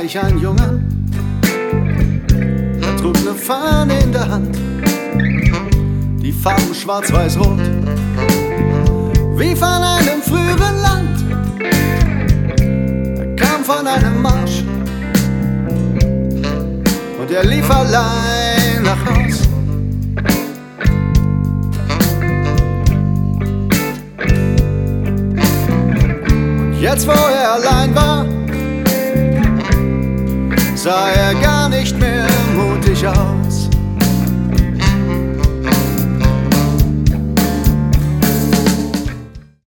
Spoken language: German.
ich einen Jungen, er trug ne Fahne in der Hand, die Farben schwarz-weiß-rot, wie von einem früheren Land. Er kam von einem Marsch und er lief allein nach Haus. Und jetzt, wo er allein war, sah er gar nicht mehr mutig aus.